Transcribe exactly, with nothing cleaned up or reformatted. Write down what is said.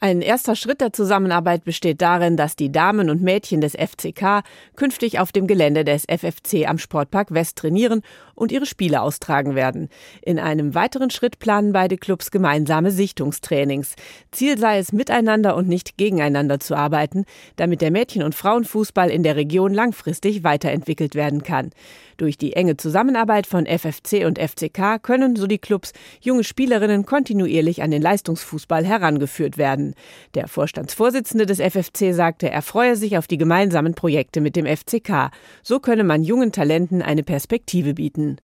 Ein erster Schritt der Zusammenarbeit besteht darin, dass die Damen und Mädchen des F C K künftig auf dem Gelände des F F C am Sportpark West trainieren und ihre Spiele austragen werden. In einem weiteren Schritt planen beide Clubs gemeinsame Sichtungstrainings. Ziel sei es, miteinander und nicht gegeneinander zu arbeiten, damit der Mädchen- und Frauenfußball in der Region langfristig weiterentwickelt werden kann. Durch die enge Zusammenarbeit von F F C und F C K können, so die Clubs, junge Spielerinnen kontinuierlich an den Leistungsfußball herangeführt werden. Der Vorstandsvorsitzende des F F C sagte, er freue sich auf die gemeinsamen Projekte mit dem F C K. So könne man jungen Talenten eine Perspektive bieten.